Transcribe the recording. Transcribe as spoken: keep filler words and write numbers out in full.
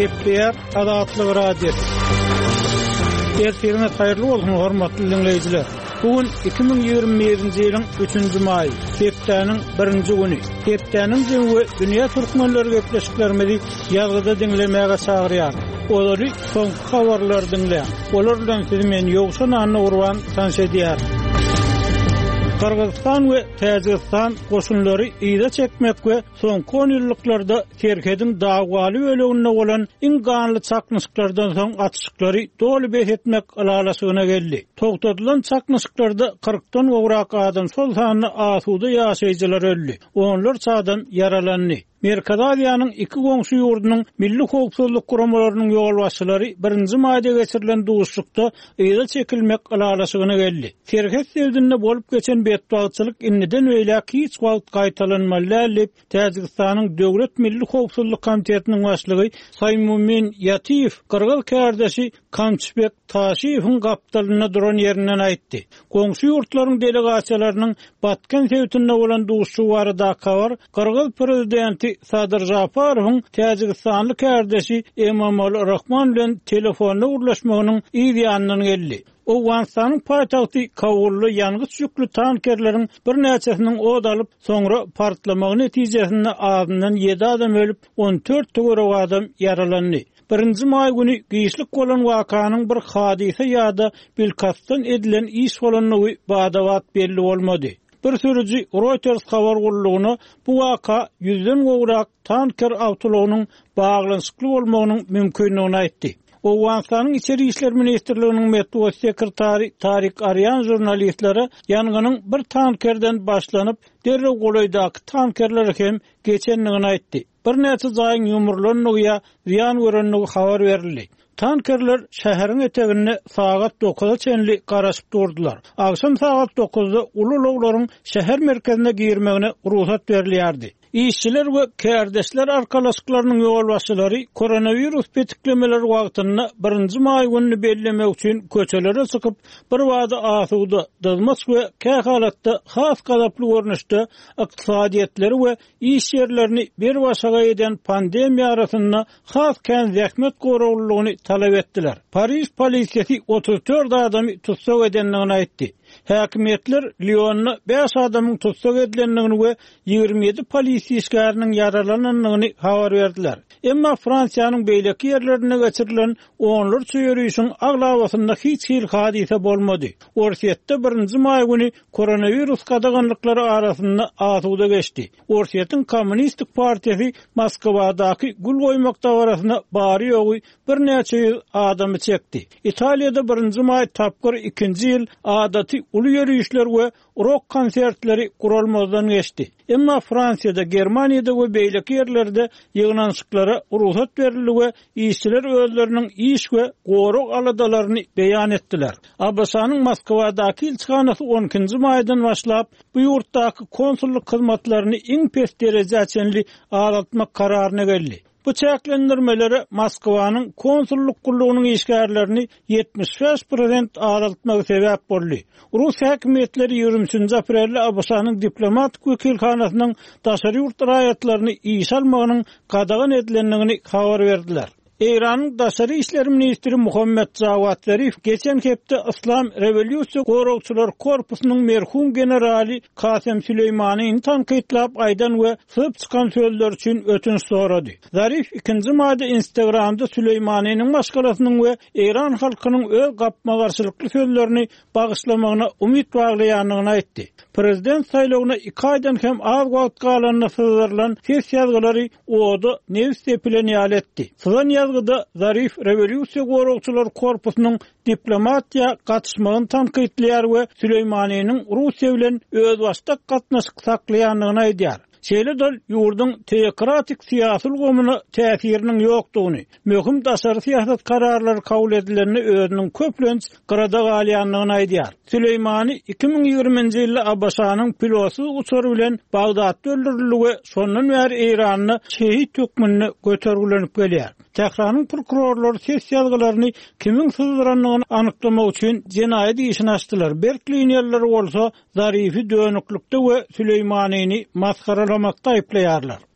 F B R Adatlyk Radio. Ertirine hayırlı olsun hormatly dinleyijiler. Bugün iki bin ýygrimi birinji ýylyň üçünji maý, hepdeniň birinji güni. Hepdeniň jemgy dünýä türkmenleri gepleşiklerimizi ýazgyda dinlemäge çagyrýar. Olary soňky habarlar dinleýär. Olar bilen sizi men ýogşan anny urwan tanşedýär. Kırgızstan we Täjikistan goşunlary ýyda çekmek we soňky on ýyllyklarda Terkedin dagwaly ölegine bolan iň ganly çakmyşyklardan soň atışyklary doly behetmek alalasyna geldi. Togtadylan çakmyşyklarda kırkdan gowrak adam sol sanyny asuda ýaşaýjylar öldi. Onlar çadan yaralandy. Merkazaliýanyň iki goňşy ýurdunyň milli howpsuzlyk guramalarynyň ýol başçylary birinji maýda geçirilen duşlukda ýyda çekilmek alalasyna geldi. Terket sevdinde bolup geçen betbagçylyk inniden öýlek hiç wagt gaýtalanmaly diýip Täjikistanyň Döwlet Milli Howpsuzlyk Komitetiniň başlygy Saýmumin Ýatiýew Kyrgyz kärdesi Kamçypek Taşiýewiň gapdalyna duran ýerinden aýtdy. Goňşy ýurtlaryň delegasiýalarynyň batkan sevdinde bolan duşçy barada kabar Kyrgyz prezidenti Sadyr Japarowyň Täjikistanly kärdesi Emomali Rahman bilen telefonda urlaşmagynyň ýa-ýanyny geldi. Owganstanyň paýtagty Kabully ýangys ýüklü tankerleriň bir näçesiniň od alyp, soňra partlamagy netijesinde azyndan ýedi adam ölüp, on dört töwerek adam ýaralandy. Birinji maý güni giýişlik bolan wakanyň bir hadise ýa-da bilkastan edilen iş bolanyny badawat belli bolmady. Bir sürüji Reuters habar gurulugyna bu waka yüzden gowrak tanker awtologynyň baglanyşykly bolmagynyň mümkinligini aýtdy. Owganstanyň içeri işler ministrliginiň medeniýet sekretary Tarik Aryan jurnalistlere ýanganyň bir tankerden başlanyp derrew golaýdaky tankerler hem geçenligini aýtdy. Bir näçe jaýyň ýumurlanyňy ziýan görenligi habar berildi. Tankerler şäheriň etegine saat dokuza çenli garaşyp durdular. Akşam saat dokuzda ululuglaryň şäher merkezine girmegine ruhsat berilýärdi. İşçiler we kärdesler arkalaşyklarynyň ýol başçylary koronavirus betiklemeleri wagtynda birinji maý gününi bellemek üçin köçelere çykyp bir wada asuda dazmak we kä halatda has gadaply görnüşde ykdysadyetleri we iş ýerlerini bir başaga eden pandemiýa arasynda has kän zähmet goraglygyny talap etdiler. Paris polisiýeti otuz dört adamy tutsak edenligini aýtdy. Häkimetler Lyon'da beş adamyň tutsak edilenligini we ýygrimi ýedi polisiýa işgäriniň yaralananlygyny habar berdiler. Emma Fransiýanyň beýleki ýerlerine geçirilen onlarça ýürüýüşiň aglawasynda hiç hil hadise bolmady. Orsiýetde birinji maý güni koronavirus gadaganlyklary arasynda asuda geçdi. Orsiýetiň Kommunistik Partiýasy Moskwadaky gul goýmak dawrasyna bary ýogy bir näçe ýüz adamy çekdi. Italiýada birinji maý tapgyr ikinji ýyl adaty uly ýürüýüşler we rock konsertleri gurulmadan geçdi. Emma Fransiýada, Germaniýada we beýleki ýerlerde ýygnanşyklara ruhsat berildi we işçiler özleriniň iş we gorok aladalaryny beýan etdiler. A B S-nyň Moskwadaky elçihanasy on ikinji maýdan başlap bu ýurtdaky konsulluk hyzmatlaryny iň pes derejeçenli alatmak kararyna geldi. Bu çäklendirmelere Moskwanyň konsulluk gullugynyň işgärlerini ýetmiş beş prosent azaltmagy sebäp boldy. Rus häkimetleri ýigrimijinji aprelde A B S-nyň diplomatik wekilhanasynyň daşary ýurt raýatlaryny iş almagynyň gadagan edilenligini habar berdiler. Iranyň daşary işler ministri Muhammed Jawad Zarif geçen hepde İslam Revolýusiýa goragçylar korpusynyň merhum generali Kasem Süleýmanyň tanqidlap aýdan we syp çykan sözler üçin ötünç sorady. Zarif ikinji maýda Instagramda Süleýmanyň başgalasynyň we Iran halkynyň öz gapma garşylykly sözlerini bagyşlamagyna umyt baglaýanyny aýtdy. Prezident saýlawyna iki aýdan hem az wagt galanyna syzyrylan ses ýazgylary oda News tepilen ýaletdi. Sızan ýazgyda Zarif Revolýusiýa goragçylar korpusynyň diplomatiýa gatnaşmagyny tanqidleýär we Süleýmanyň Russiýa bilen öz başda gatnaşyk saklaýanlygyny aýdýar. Şeýle-dol ýurdun teokratik siýasy gomuna täsiriniň ýokdugyny, möhüm daşary siýasat kararlary kabul edilenini özüniň köplenç grada galýanlygyny aýdýar. Süleýmany iki bin ýygrimiňji ýylda A B S-nyň pilotsy uçury bilen Bagdatda öldürildi we şondan bäri Iranyny şehit hökmüne götergilenip gelýär. Tehranyň prokurorlary ses ýazgylaryny kimin sızdıranlygyny anyklamak üçin jenaýat işini açdylar. Berkliniýerler bolsa Zarify dönüklükde we Süleýmanyny maskaralamakda aýplaýarlar.